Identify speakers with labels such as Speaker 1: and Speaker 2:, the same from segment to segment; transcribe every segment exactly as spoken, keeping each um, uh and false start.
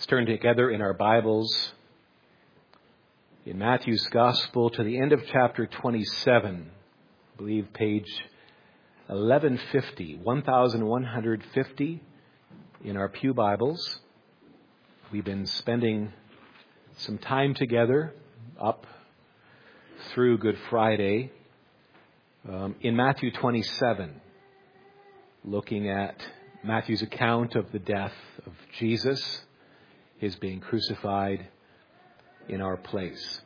Speaker 1: Let's turn together in our Bibles in Matthew's Gospel to the end of chapter twenty-seven. I believe page eleven fifty, eleven fifty in our pew Bibles. We've been spending some time together up through Good Friday um, in Matthew twenty-seven, looking at Matthew's account of the death of Jesus, his being crucified in our place.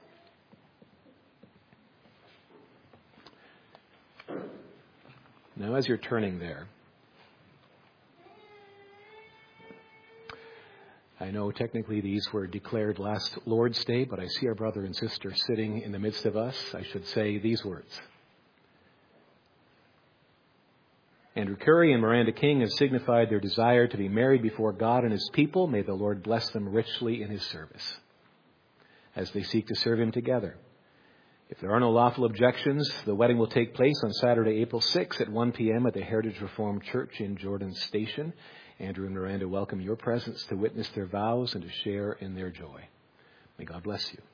Speaker 1: Now, as you're turning there, I know technically these were declared last Lord's Day, but I see our brother and sister sitting in the midst of us. I should say these words. Andrew Curry and Miranda King have signified their desire to be married before God and His people. May the Lord bless them richly in His service as they seek to serve Him together. If there are no lawful objections, the wedding will take place on Saturday, April sixth at one p.m. at the Heritage Reformed Church in Jordan Station. Andrew and Miranda welcome your presence to witness their vows and to share in their joy. May God bless you.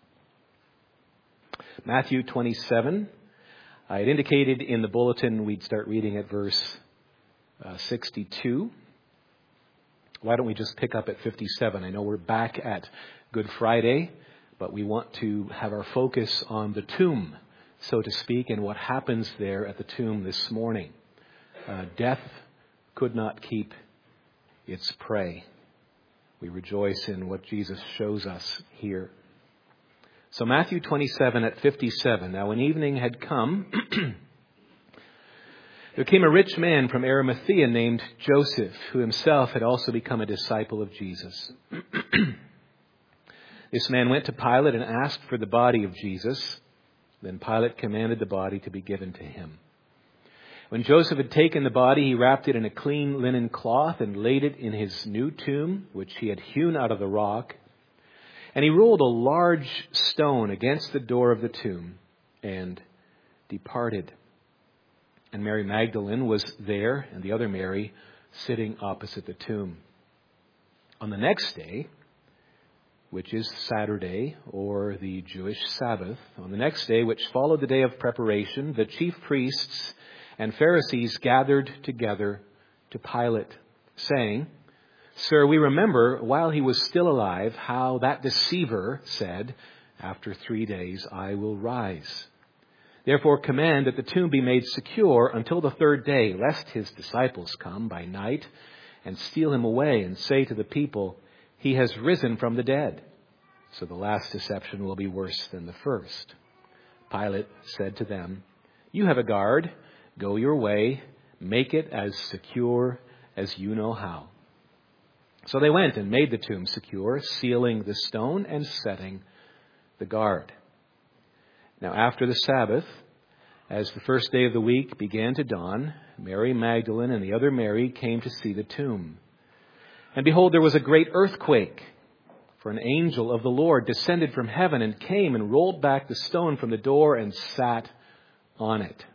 Speaker 1: Matthew twenty-seven. I had indicated in the bulletin we'd start reading at verse uh, sixty-two. Why don't we just pick up at fifty-seven? I know we're back at Good Friday, but we want to have our focus on the tomb, so to speak, and what happens there at the tomb this morning. Uh, death could not keep its prey. We rejoice in what Jesus shows us here. So Matthew twenty-seven at fifty-seven. Now when evening had come, there came a rich man from Arimathea named Joseph, who himself had also become a disciple of Jesus. This man went to Pilate and asked for the body of Jesus. Then Pilate commanded the body to be given to him. When Joseph had taken the body, he wrapped it in a clean linen cloth and laid it in his new tomb, which he had hewn out of the rock. And he rolled a large stone against the door of the tomb and departed. And Mary Magdalene was there, and the other Mary sitting opposite the tomb. On the next day, which is Saturday, or the Jewish Sabbath, on the next day, which followed the day of preparation, the chief priests and Pharisees gathered together to Pilate, saying, "Sir, we remember while he was still alive how that deceiver said, 'After three days I will rise.' Therefore command that the tomb be made secure until the third day, lest his disciples come by night and steal him away and say to the people, 'He has risen from the dead.' So the last deception will be worse than the first." Pilate said to them, "You have a guard. Go your way. Make it as secure as you know how." So they went and made the tomb secure, sealing the stone and setting the guard. Now after the Sabbath, as the first day of the week began to dawn, Mary Magdalene and the other Mary came to see the tomb. And behold, there was a great earthquake, for an angel of the Lord descended from heaven and came and rolled back the stone from the door and sat on it.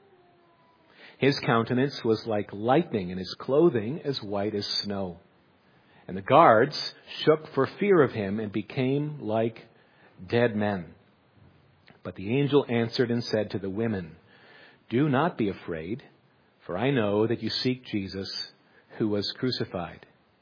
Speaker 1: His countenance was like lightning and his clothing as white as snow. And the guards shook for fear of him and became like dead men. But the angel answered and said to the women, "Do not be afraid, for I know that you seek Jesus who was crucified.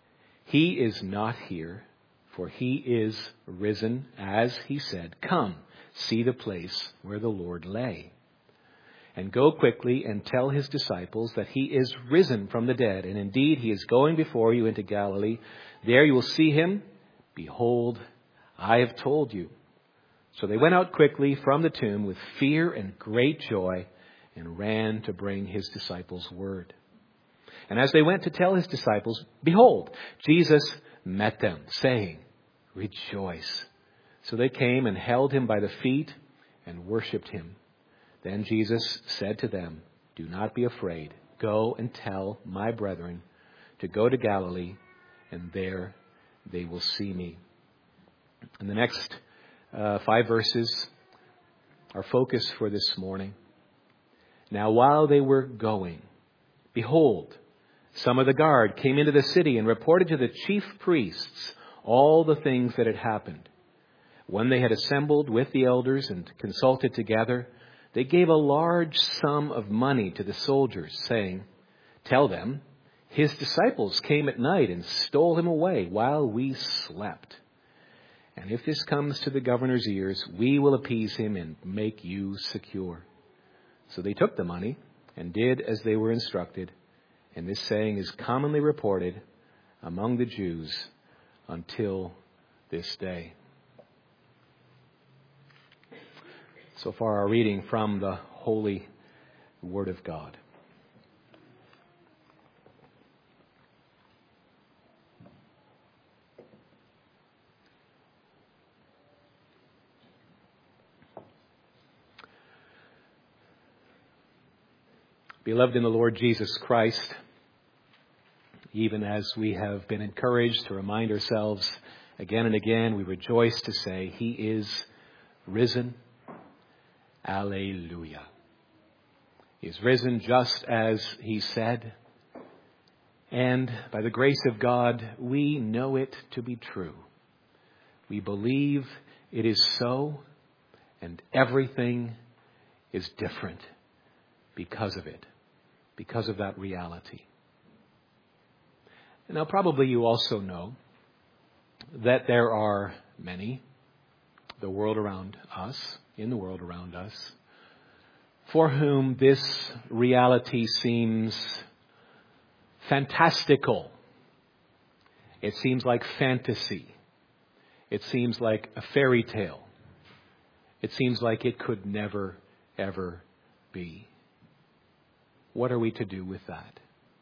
Speaker 1: He is not here, for he is risen, as he said. Come, see the place where the Lord lay. And go quickly and tell his disciples that he is risen from the dead. And indeed, he is going before you into Galilee. There you will see him. Behold, I have told you." So they went out quickly from the tomb with fear and great joy and ran to bring his disciples word. And as they went to tell his disciples, behold, Jesus met them, saying, "Rejoice." So they came and held him by the feet and worshipped him. Then Jesus said to them, "Do not be afraid. Go and tell my brethren to go to Galilee, and there they will see me." In the next uh, five verses, our focus for this morning. Now while they were going, behold, some of the guard came into the city and reported to the chief priests all the things that had happened. When they had assembled with the elders and consulted together, they gave a large sum of money to the soldiers, saying, "Tell them, his disciples came at night and stole him away while we slept. And if this comes to the governor's ears, we will appease him and make you secure." So they took the money and did as they were instructed. And this saying is commonly reported among the Jews until this day. So far, our reading from the Holy Word of God. Beloved in the Lord Jesus Christ, even as we have been encouraged to remind ourselves again and again, we rejoice to say He is risen. Alleluia. He is risen just as He said. And by the grace of God, we know it to be true. We believe it is so, and everything is different because of it, because of that reality. Now, probably you also know that there are many, the world around us, in the world around us, for whom this reality seems fantastical. It seems like fantasy. It seems like a fairy tale. It seems like it could never, ever be. What are we to do with that?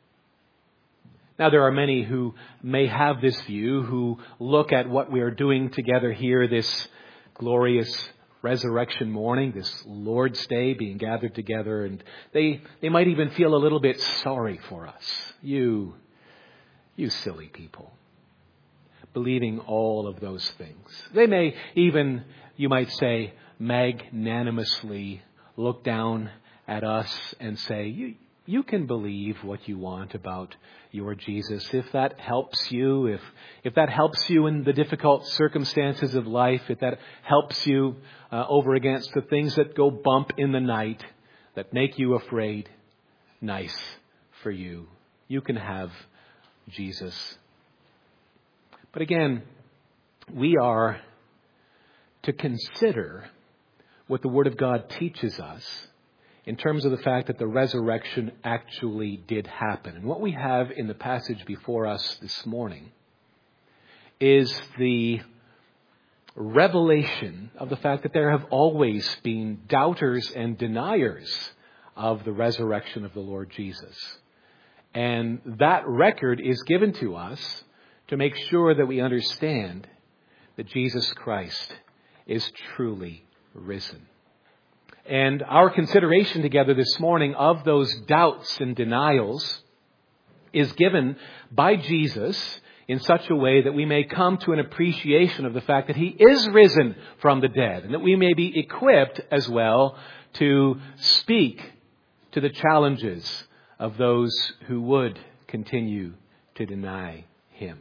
Speaker 1: Now, there are many who may have this view, who look at what we are doing together here this glorious resurrection morning, this Lord's Day, being gathered together, and they they might even feel a little bit sorry for us. You, you silly people, believing all of those things. They may even, you might say, magnanimously look down at us and say, you You can believe what you want about your Jesus. If that helps you, if if that helps you in the difficult circumstances of life, if that helps you uh, over against the things that go bump in the night, that make you afraid, nice for you. You can have Jesus. But again, we are to consider what the Word of God teaches us in terms of the fact that the resurrection actually did happen. And what we have in the passage before us this morning is the revelation of the fact that there have always been doubters and deniers of the resurrection of the Lord Jesus. And that record is given to us to make sure that we understand that Jesus Christ is truly risen. And our consideration together this morning of those doubts and denials is given by Jesus in such a way that we may come to an appreciation of the fact that He is risen from the dead, and that we may be equipped as well to speak to the challenges of those who would continue to deny Him.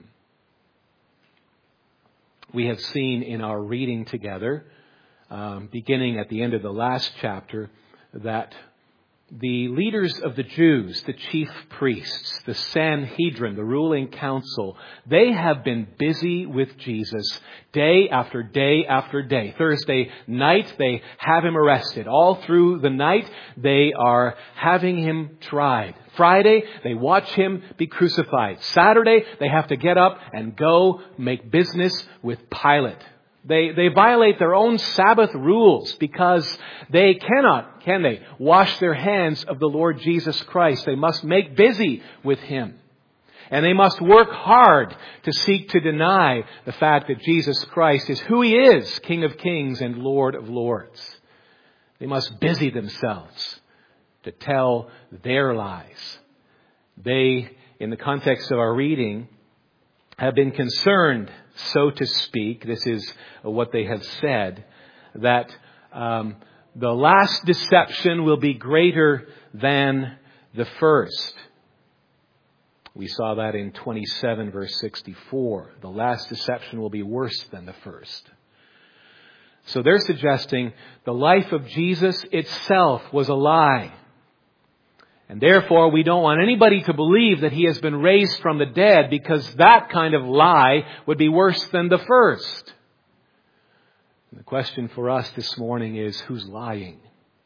Speaker 1: We have seen in our reading together, Um, beginning at the end of the last chapter, that the leaders of the Jews, the chief priests, the Sanhedrin, the ruling council, they have been busy with Jesus day after day after day. Thursday night, they have Him arrested. All through the night, they are having Him tried. Friday, they watch Him be crucified. Saturday, they have to get up and go make business with Pilate. They they violate their own Sabbath rules because they cannot, can they, wash their hands of the Lord Jesus Christ. They must make busy with Him. And they must work hard to seek to deny the fact that Jesus Christ is who He is, King of Kings and Lord of Lords. They must busy themselves to tell their lies. They, in the context of our reading, have been concerned, so to speak, this is what they have said, that um, the last deception will be greater than the first. We saw that in twenty-seven, verse sixty-four. The last deception will be worse than the first. So they're suggesting the life of Jesus itself was a lie. And therefore, we don't want anybody to believe that he has been raised from the dead, because that kind of lie would be worse than the first. And the question for us this morning is, who's lying?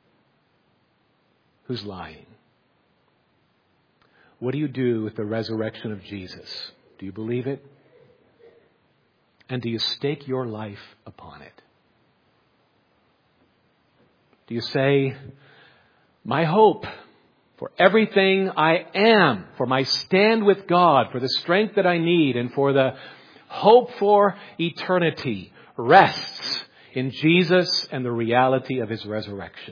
Speaker 1: Who's lying? What do you do with the resurrection of Jesus? Do you believe it? And do you stake your life upon it? Do you say, my hope for everything I am, for my stand with God, for the strength that I need, and for the hope for eternity rests in Jesus and the reality of his resurrection?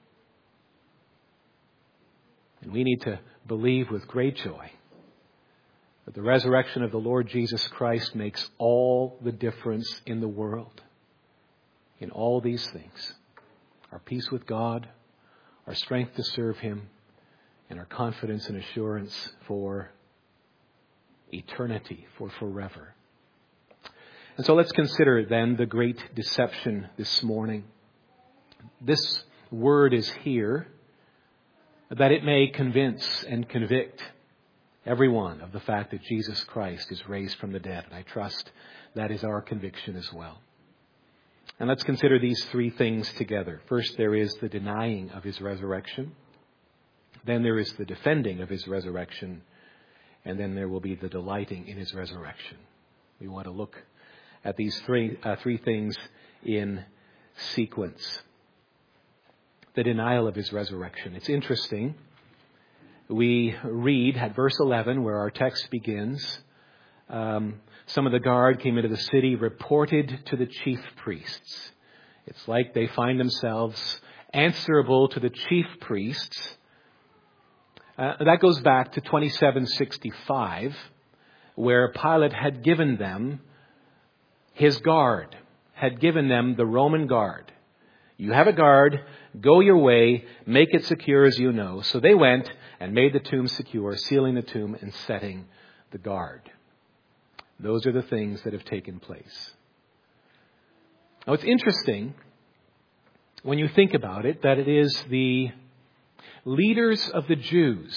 Speaker 1: And we need to believe with great joy that the resurrection of the Lord Jesus Christ makes all the difference in the world in all these things. Our peace with God, our strength to serve him, and our confidence and assurance for eternity, for forever. And so let's consider then the great deception this morning. This word is here that it may convince and convict everyone of the fact that Jesus Christ is raised from the dead. And I trust that is our conviction as well. And let's consider these three things together. First, there is the denying of his resurrection. Then there is the defending of his resurrection. And then there will be the delighting in his resurrection. We want to look at these three, uh, three things in sequence. The denial of his resurrection. It's interesting. We read at verse eleven, where our text begins, um, some of the guard came into the city, reported to the chief priests. It's like they find themselves answerable to the chief priests. Uh, that goes back to twenty-seven sixty-five, where Pilate had given them his guard, had given them the Roman guard. You have a guard, go your way, make it secure as you know. So they went and made the tomb secure, sealing the tomb and setting the guard. Those are the things that have taken place. Now it's interesting, when you think about it, that it is the leaders of the Jews,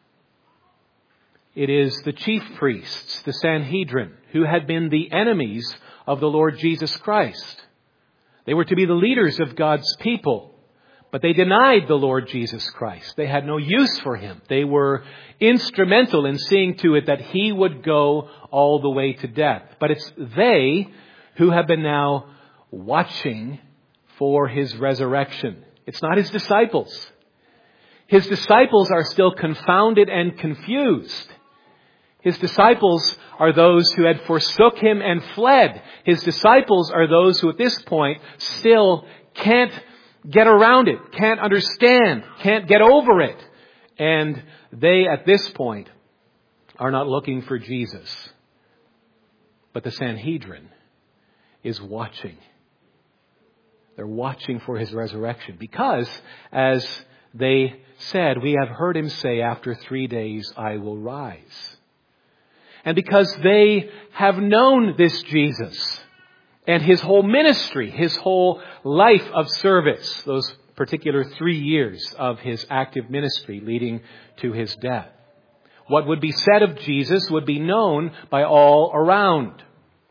Speaker 1: it is the chief priests, the Sanhedrin, who had been the enemies of the Lord Jesus Christ. They were to be the leaders of God's people, but they denied the Lord Jesus Christ. They had no use for him. They were instrumental in seeing to it that he would go all the way to death. But it's they who have been now watching for his resurrection. It's not his disciples. His disciples are still confounded and confused. His disciples are those who had forsook him and fled. His disciples are those who at this point still can't get around it, can't understand, can't get over it. And they at this point are not looking for Jesus. But the Sanhedrin is watching. They're watching for his resurrection because, as they said, we have heard him say, after three days I will rise. And because they have known this Jesus and his whole ministry, his whole life of service, those particular three years of his active ministry leading to his death. What would be said of Jesus would be known by all around.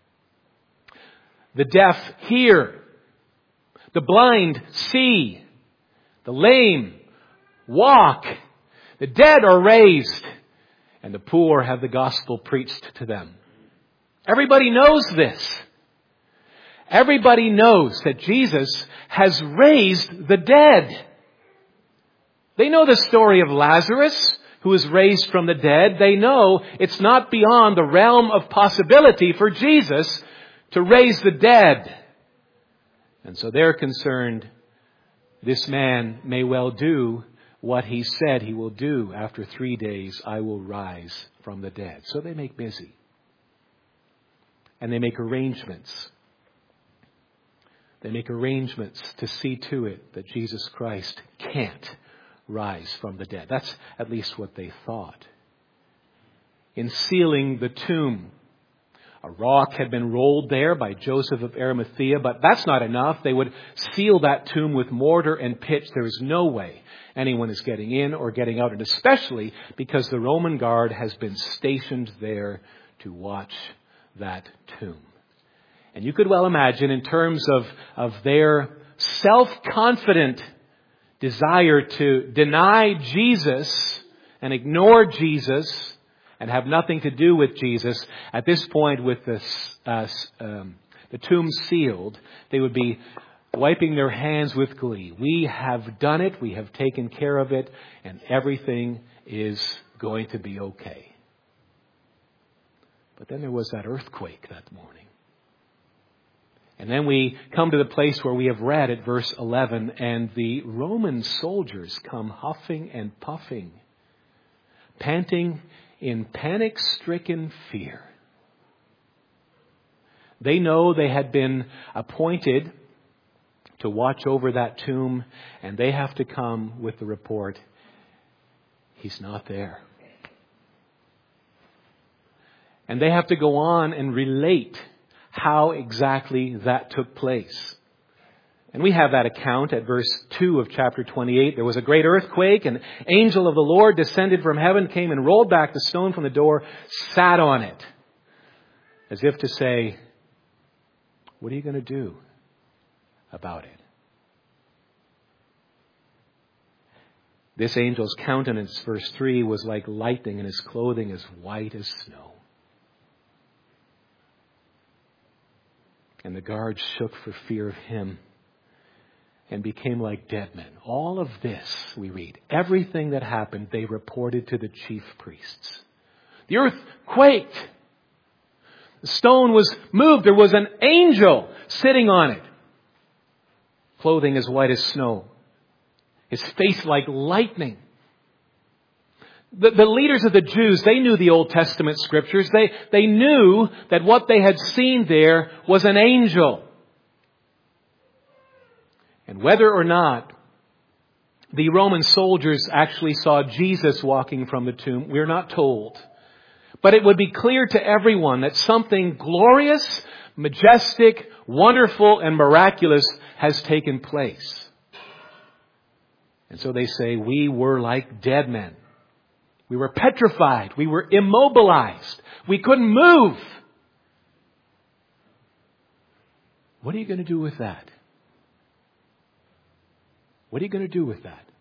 Speaker 1: The deaf hear. The blind see. The lame walk. The dead are raised. And the poor have the gospel preached to them. Everybody knows this. Everybody knows that Jesus has raised the dead. They know the story of Lazarus, who was raised from the dead. They know it's not beyond the realm of possibility for Jesus to raise the dead. And so they're concerned this man may well do what he said he will do. After three days, I will rise from the dead. So they make busy. And they make arrangements. They make arrangements to see to it that Jesus Christ can't rise from the dead. That's at least what they thought. in sealing the tomb. A rock had been rolled there by Joseph of Arimathea, but that's not enough. They would seal that tomb with mortar and pitch. There is no way anyone is getting in or getting out, and especially because the Roman guard has been stationed there to watch that tomb. And you could well imagine, in terms of, of their self-confident desire to deny Jesus and ignore Jesus and have nothing to do with Jesus, at this point with this, uh, um, the tomb sealed, they would be wiping their hands with glee. We have done it, we have taken care of it, and everything is going to be okay. But then there was that earthquake that morning. And then we come to the place where we have read at verse eleven, and the Roman soldiers come huffing and puffing, panting in panic-stricken fear. They know they had been appointed to watch over that tomb, and they have to come with the report, he's not there. And they have to go on and relate how exactly that took place. And we have that account at verse two of chapter twenty-eight. There was a great earthquake, and an angel of the Lord descended from heaven, came and rolled back the stone from the door, sat on it, as if to say, what are you going to do about it? This angel's countenance, verse three, was like lightning, and his clothing as white as snow. And the guards shook for fear of him and became like dead men. All of this, we read, everything that happened, they reported to the chief priests. The earth quaked. The stone was moved. There was an angel sitting on it, clothing as white as snow, his face like lightning. The, the leaders of the Jews, they knew the Old Testament scriptures. They, they knew that what they had seen there was an angel. And whether or not the Roman soldiers actually saw Jesus walking from the tomb, we're not told. But it would be clear to everyone that something glorious, majestic, wonderful, and miraculous has taken place. And so they say, we were like dead men. We were petrified. We were immobilized. We couldn't move. What are you going to do with that? What are you going to do with that?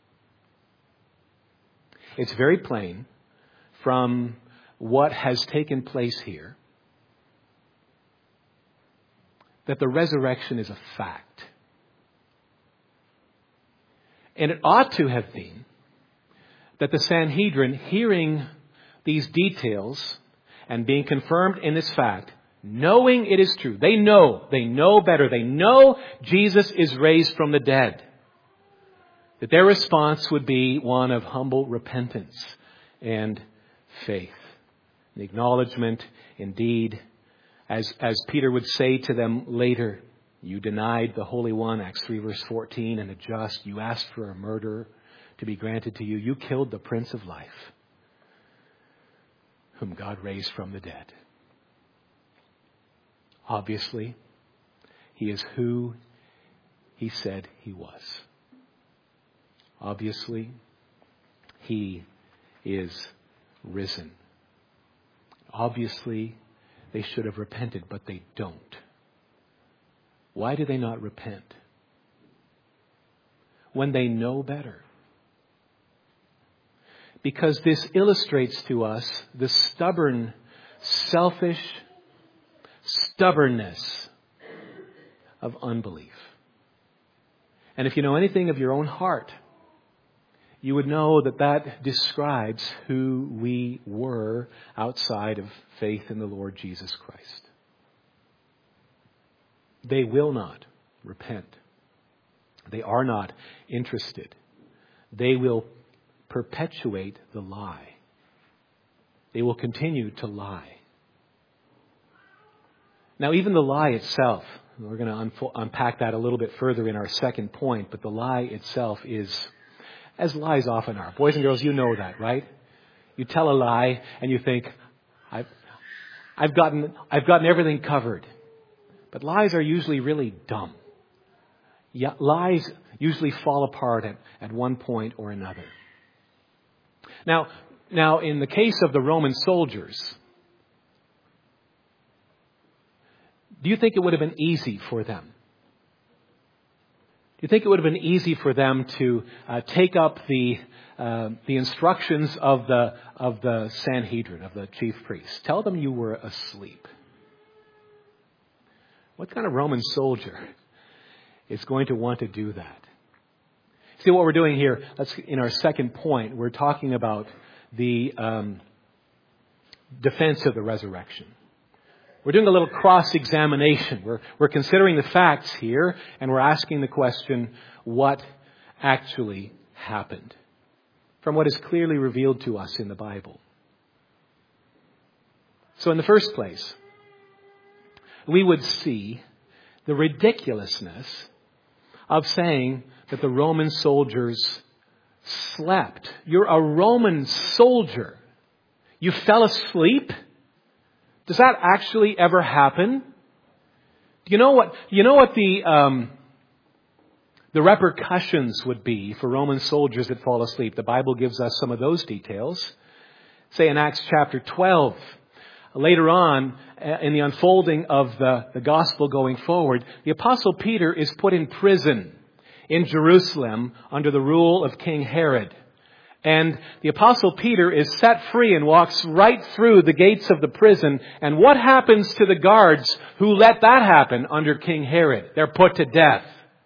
Speaker 1: It's very plain from what has taken place here that the resurrection is a fact. And it ought to have been that the Sanhedrin, hearing these details and being confirmed in this fact, knowing it is true, they know, they know better, they know Jesus is raised from the dead, that their response would be one of humble repentance and faith. An acknowledgement, indeed, as, as Peter would say to them later, you denied the Holy One, Acts three verse fourteen, and the just. You asked for a murderer to be granted to you. You killed the Prince of Life, whom God raised from the dead. Obviously, he is who he said he was. Obviously, he is risen. Obviously, they should have repented, but they don't. Why do they not repent? When they know better. Because this illustrates to us the stubborn, selfish stubbornness of unbelief. And if you know anything of your own heart, you would know that that describes who we were outside of faith in the Lord Jesus Christ. They will not repent. They are not interested. They will perpetuate the lie. They will continue to lie. Now, even the lie itself, we're going to unfo- unpack that a little bit further in our second point, but the lie itself is, as lies often are. Boys and girls, you know that, right? You tell a lie and you think, I've, I've gotten, I've gotten everything covered. But lies are usually really dumb. Yeah, lies usually fall apart at, at one point or another. Now, now, in the case of the Roman soldiers, do you think it would have been easy for them? Do you think it would have been easy for them to uh, take up the uh, the instructions of the of the Sanhedrin, of the chief priests? Tell them you were asleep. What kind of Roman soldier is going to want to do that? See what we're doing here. That's in our second point. We're talking about the um, defense of the resurrection. We're doing a little cross-examination. We're, we're considering the facts here, and we're asking the question, what actually happened? From what is clearly revealed to us in the Bible. So in the first place, we would see the ridiculousness of saying that the Roman soldiers slept. You're a Roman soldier. You fell asleep? Does that actually ever happen? Do you know what, you know what the, um, the repercussions would be for Roman soldiers that fall asleep? The Bible gives us some of those details. Say in Acts chapter twelve, later on in the unfolding of the, the gospel going forward, the Apostle Peter is put in prison in Jerusalem under the rule of King Herod. And the Apostle Peter is set free and walks right through the gates of the prison. And what happens to the guards who let that happen under King Herod? They're put to death.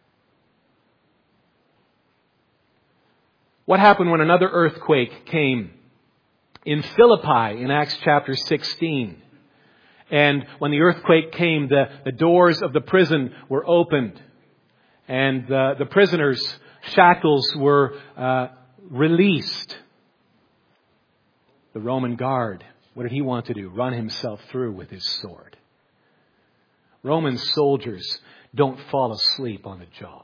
Speaker 1: What happened when another earthquake came in Philippi in Acts chapter sixteen? And when the earthquake came, the, the doors of the prison were opened. And uh, the prisoners' shackles were uh, released. The Roman guard, what did he want to do? Run himself through with his sword. Roman soldiers don't fall asleep on the job.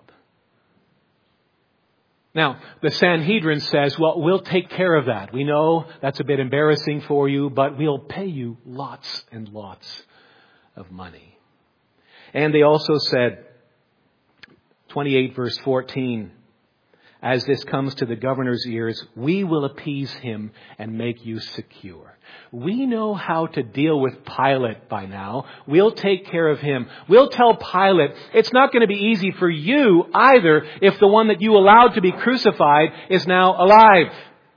Speaker 1: Now, the Sanhedrin says, well, we'll take care of that. We know that's a bit embarrassing for you, but we'll pay you lots and lots of money. And they also said, twenty-eight verse fourteen, as this comes to the governor's ears, we will appease him and make you secure. We know how to deal with Pilate by now. We'll take care of him. We'll tell Pilate it's not going to be easy for you either if the one that you allowed to be crucified is now alive.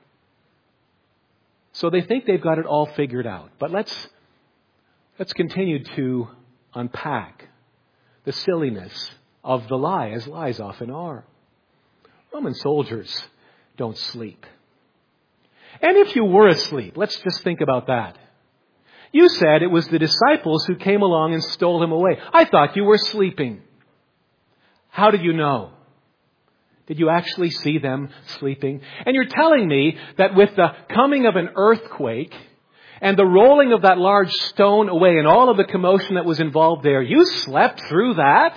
Speaker 1: So they think they've got it all figured out. But let's, let's continue to unpack the silliness of the lie, as lies often are. Roman soldiers don't sleep. And if you were asleep, let's just think about that. You said it was the disciples who came along and stole him away. I thought you were sleeping. How did you know? Did you actually see them sleeping? And you're telling me that with the coming of an earthquake and the rolling of that large stone away and all of the commotion that was involved there, you slept through that?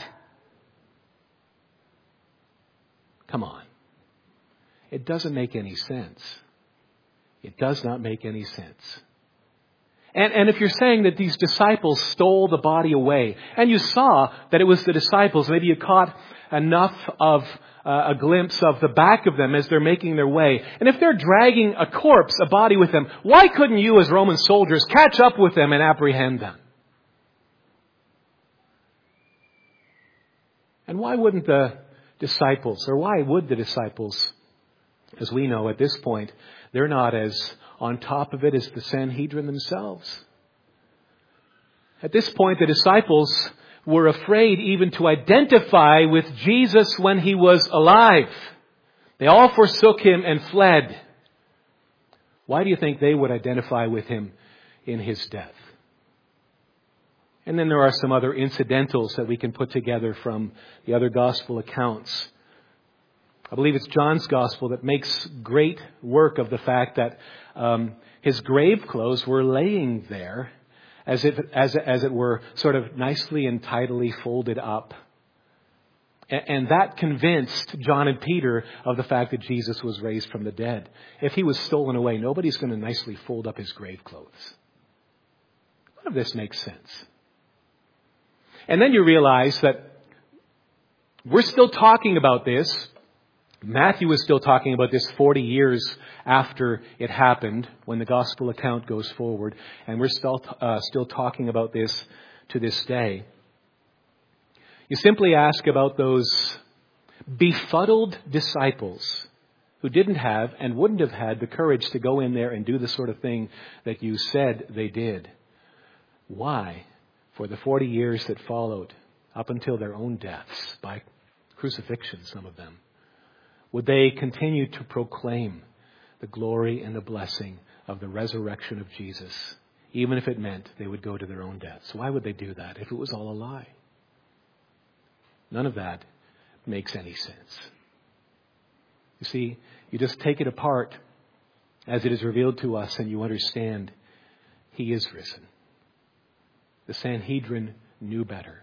Speaker 1: Come on. It doesn't make any sense. It does not make any sense. And, and if you're saying that these disciples stole the body away, and you saw that it was the disciples, maybe you caught enough of uh, a glimpse of the back of them as they're making their way. And if they're dragging a corpse, a body with them, why couldn't you as Roman soldiers catch up with them and apprehend them? And why wouldn't the disciples, or why would the disciples, as we know at this point, they're not as on top of it as the Sanhedrin themselves. At this point, the disciples were afraid even to identify with Jesus when he was alive. They all forsook him and fled. Why do you think they would identify with him in his death? And then there are some other incidentals that we can put together from the other gospel accounts. I believe it's John's gospel that makes great work of the fact that um, his grave clothes were laying there as if, as, as it were, sort of nicely and tidily folded up. And, and that convinced John and Peter of the fact that Jesus was raised from the dead. If he was stolen away, nobody's going to nicely fold up his grave clothes. None of this makes sense. And then you realize that we're still talking about this. Matthew is still talking about this forty years after it happened, when the gospel account goes forward. And we're still, uh, still talking about this to this day. You simply ask about those befuddled disciples who didn't have and wouldn't have had the courage to go in there and do the sort of thing that you said they did. Why? For the forty years that followed, up until their own deaths, by crucifixion, some of them, would they continue to proclaim the glory and the blessing of the resurrection of Jesus, even if it meant they would go to their own deaths? Why would they do that if it was all a lie? None of that makes any sense. You see, you just take it apart as it is revealed to us and you understand He is risen. The Sanhedrin knew better.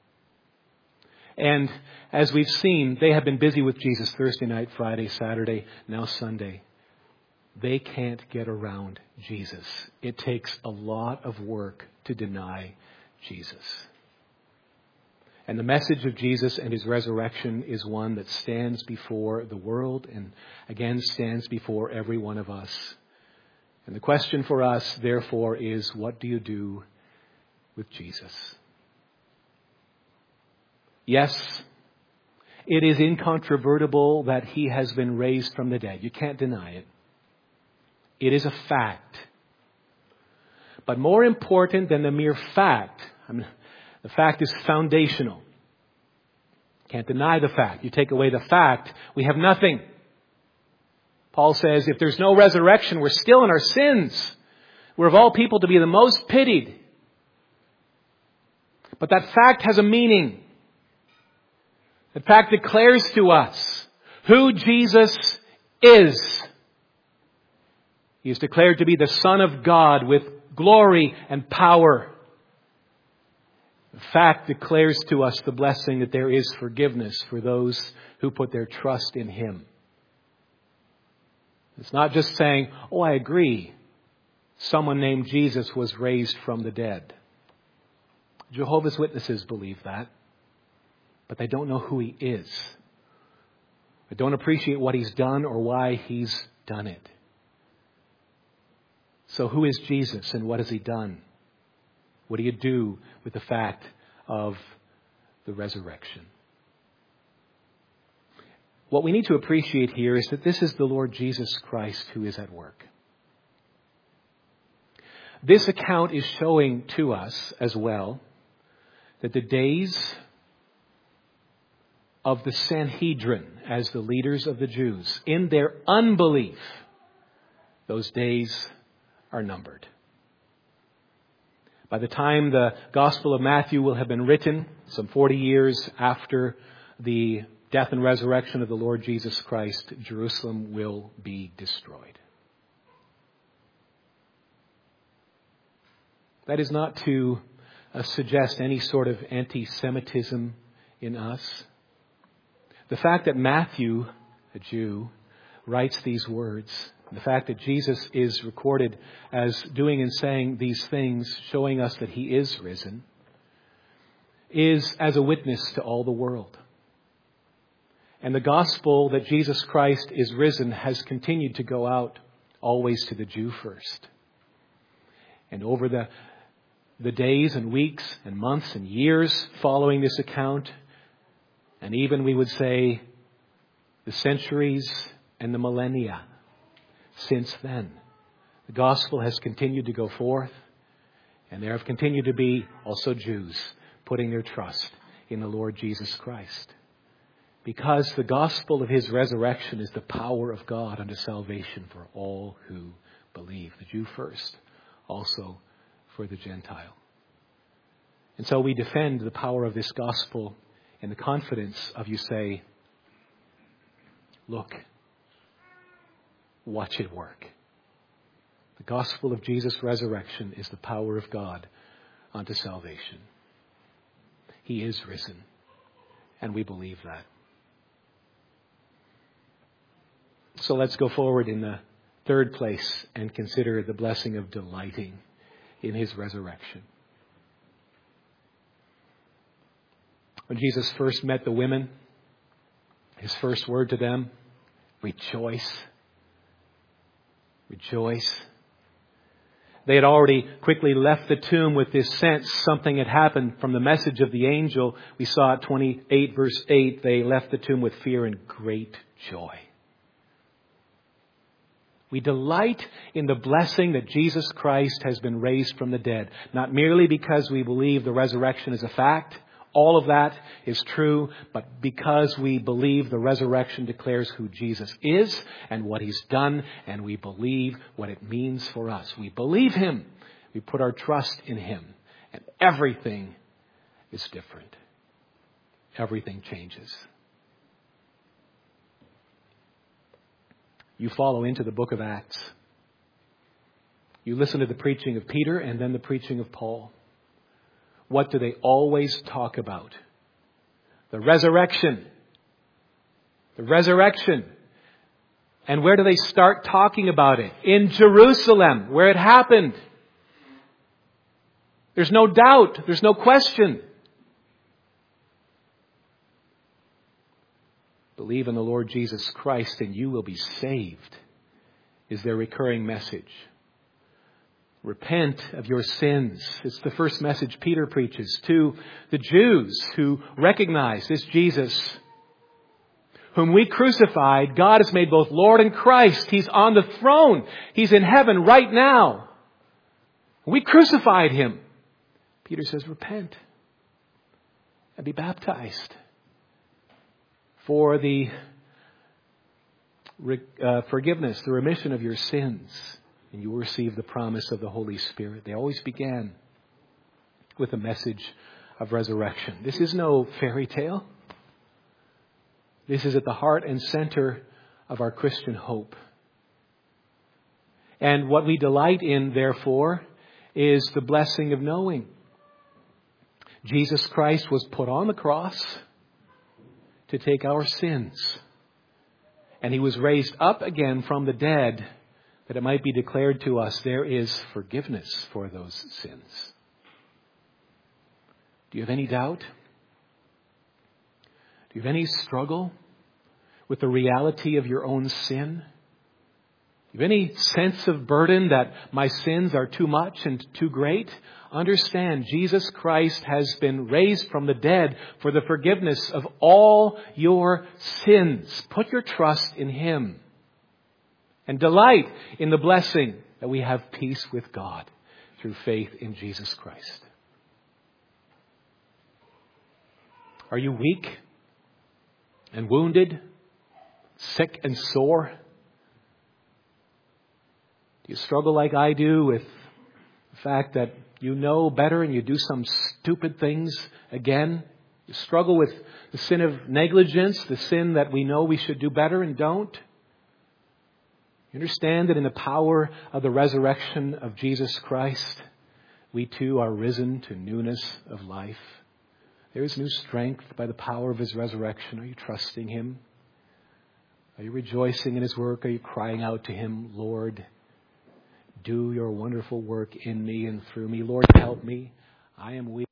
Speaker 1: And as we've seen, they have been busy with Jesus Thursday night, Friday, Saturday, now Sunday. They can't get around Jesus. It takes a lot of work to deny Jesus. And the message of Jesus and His resurrection is one that stands before the world and again stands before every one of us. And the question for us, therefore, is what do you do with Jesus? Yes, it is incontrovertible that He has been raised from the dead. You can't deny it. It is a fact. But more important than the mere fact, I mean, the fact is foundational. Can't deny the fact. You take away the fact, we have nothing. Paul says, if there's no resurrection, we're still in our sins. We're of all people to be the most pitied. But that fact has a meaning. That fact declares to us who Jesus is. He is declared to be the Son of God with glory and power. The fact declares to us the blessing that there is forgiveness for those who put their trust in Him. It's not just saying, oh, I agree, someone named Jesus was raised from the dead. Jehovah's Witnesses believe that, but they don't know who He is. They don't appreciate what He's done or why He's done it. So who is Jesus and what has He done? What do you do with the fact of the resurrection? What we need to appreciate here is that this is the Lord Jesus Christ who is at work. This account is showing to us as well that the days of the Sanhedrin as the leaders of the Jews, in their unbelief, those days are numbered. By the time the Gospel of Matthew will have been written, some forty years after the death and resurrection of the Lord Jesus Christ, Jerusalem will be destroyed. That is not to uh, suggest any sort of anti-Semitism in us. The fact that Matthew, a Jew, writes these words, the fact that Jesus is recorded as doing and saying these things, showing us that He is risen, is as a witness to all the world. And the gospel that Jesus Christ is risen has continued to go out always to the Jew first. And over the, the days and weeks and months and years following this account, and even we would say the centuries and the millennia since then, the gospel has continued to go forth, and there have continued to be also Jews putting their trust in the Lord Jesus Christ. Because the gospel of His resurrection is the power of God unto salvation for all who believe. The Jew first, also for the Gentile. And so we defend the power of this gospel in the confidence of, you say, look, watch it work. The gospel of Jesus' resurrection is the power of God unto salvation. He is risen, and we believe that. So let's go forward in the third place and consider the blessing of delighting in His resurrection. When Jesus first met the women, His first word to them, rejoice. Rejoice. They had already quickly left the tomb with this sense something had happened from the message of the angel. We saw at twenty-eight verse eight, they left the tomb with fear and great joy. We delight in the blessing that Jesus Christ has been raised from the dead, not merely because we believe the resurrection is a fact. All of that is true, but because we believe the resurrection declares who Jesus is and what He's done, and we believe what it means for us. We believe Him. We put our trust in Him. And everything is different. Everything changes. You follow into the book of Acts. You listen to the preaching of Peter and then the preaching of Paul. What do they always talk about? The resurrection. The resurrection. And where do they start talking about it? In Jerusalem, where it happened. There's no doubt. There's no question. Believe in the Lord Jesus Christ and you will be saved, is their recurring message. Repent of your sins. It's the first message Peter preaches to the Jews who recognize this Jesus, whom we crucified. God has made both Lord and Christ. He's on the throne. He's in heaven right now. We crucified Him. Peter says, repent and be baptized for the uh, forgiveness, the remission of your sins. And you will receive the promise of the Holy Spirit. They always began with a message of resurrection. This is no fairy tale. This is at the heart and center of our Christian hope. And what we delight in, therefore, is the blessing of knowing Jesus Christ was put on the cross to take our sins. And He was raised up again from the dead, that it might be declared to us there is forgiveness for those sins. Do you have any doubt? Do you have any struggle with the reality of your own sin? Do you have any sense of burden that my sins are too much and too great? Understand, Jesus Christ has been raised from the dead for the forgiveness of all your sins. Put your trust in Him. And delight in the blessing that we have peace with God through faith in Jesus Christ. Are you weak and wounded, sick and sore? Do you struggle like I do with the fact that you know better and you do some stupid things again? You struggle with the sin of negligence, the sin that we know we should do better and don't? You understand that in the power of the resurrection of Jesus Christ, we too are risen to newness of life. There is new strength by the power of His resurrection. Are you trusting Him? Are you rejoicing in His work? Are you crying out to Him, Lord, do your wonderful work in me and through me. Lord, help me. I am weak.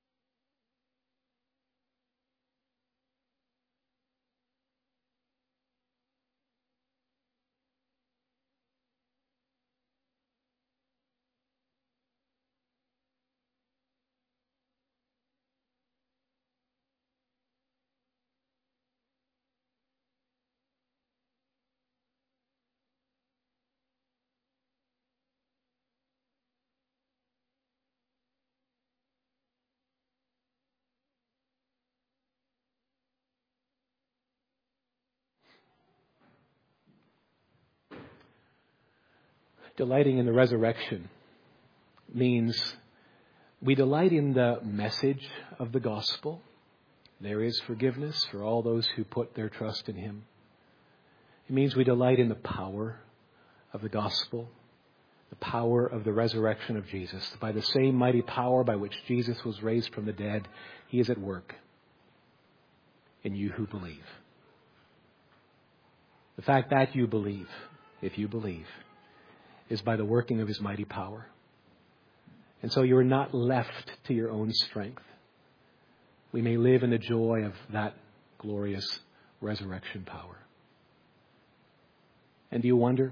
Speaker 1: Delighting in the resurrection means we delight in the message of the gospel. There is forgiveness for all those who put their trust in Him. It means we delight in the power of the gospel, the power of the resurrection of Jesus. By the same mighty power by which Jesus was raised from the dead, He is at work in you who believe. The fact that you believe, if you believe, is by the working of His mighty power. And so you are not left to your own strength. we may live in the joy of that glorious resurrection power. And do you wonder,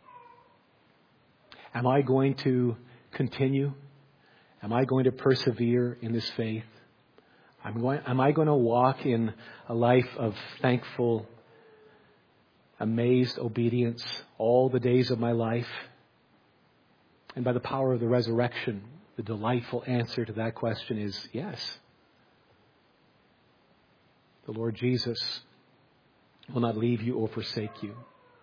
Speaker 1: am I going to continue? Am I going to persevere in this faith? I'm going, am I going to walk in a life of thankful, amazed obedience all the days of my life? And by the power of the resurrection, the delightful answer to that question is yes. The Lord Jesus will not leave you or forsake you.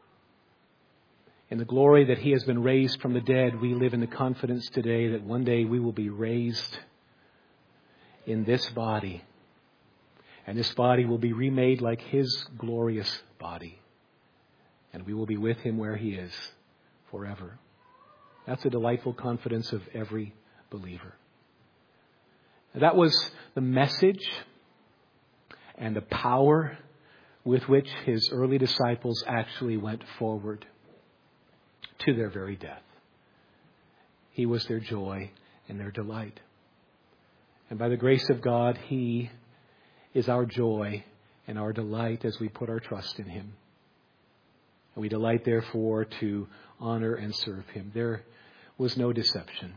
Speaker 1: In the glory that He has been raised from the dead, we live in the confidence today that one day we will be raised in this body. And this body will be remade like His glorious body. And we will be with Him where He is forever. That's a delightful confidence of every believer. That was the message and the power with which His early disciples actually went forward to their very death. He was their joy and their delight. And by the grace of God, He is our joy and our delight as we put our trust in Him. And we delight, therefore, to honor and serve Him. There was no deception.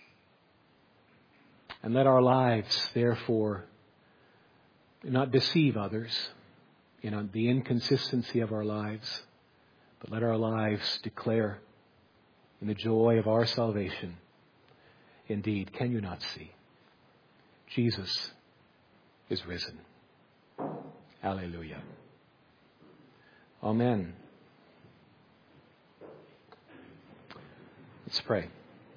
Speaker 1: And let our lives, therefore, not deceive others in the inconsistency of our lives, but let our lives declare in the joy of our salvation. Indeed, can you not see? Jesus is risen. Alleluia. Amen. Let's pray.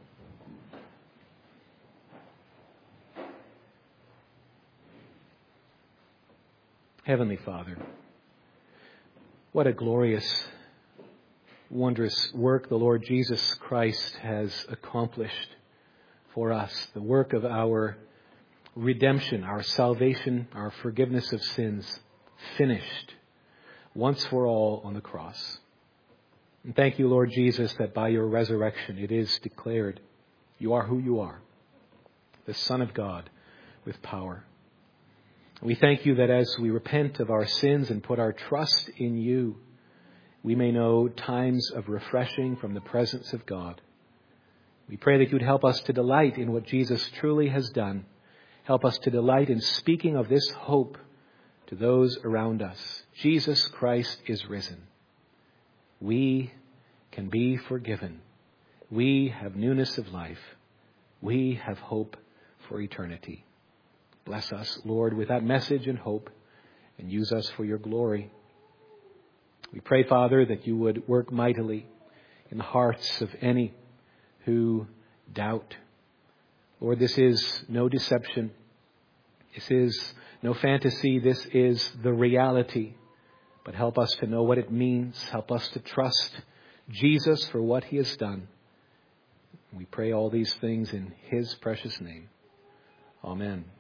Speaker 1: Heavenly Father, what a glorious, wondrous work the Lord Jesus Christ has accomplished for us. The work of our redemption, our salvation, our forgiveness of sins, finished once for all on the cross. And thank you, Lord Jesus, that by your resurrection it is declared you are who you are, the Son of God with power. We thank you that as we repent of our sins and put our trust in you, we may know times of refreshing from the presence of God. We pray that you'd help us to delight in what Jesus truly has done. Help us to delight in speaking of this hope to those around us. Jesus Christ is risen. We can be forgiven. We have newness of life. We have hope for eternity. Bless us, Lord, with that message and hope, and use us for your glory. We pray, Father, that you would work mightily in the hearts of any who doubt. Lord, this is no deception. This is no fantasy. This is the reality. But help us to know what it means. Help us to trust Jesus for what he has done. We pray all these things in his precious name. Amen.